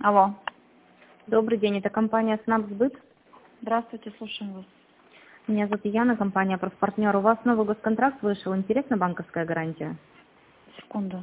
Алло. Добрый день, это компания «Снабсбыт». Здравствуйте, слушаем вас. Меня зовут Яна, компания «Профпартнер». У вас новый госконтракт вышел. Интересна банковская гарантия? Секунду.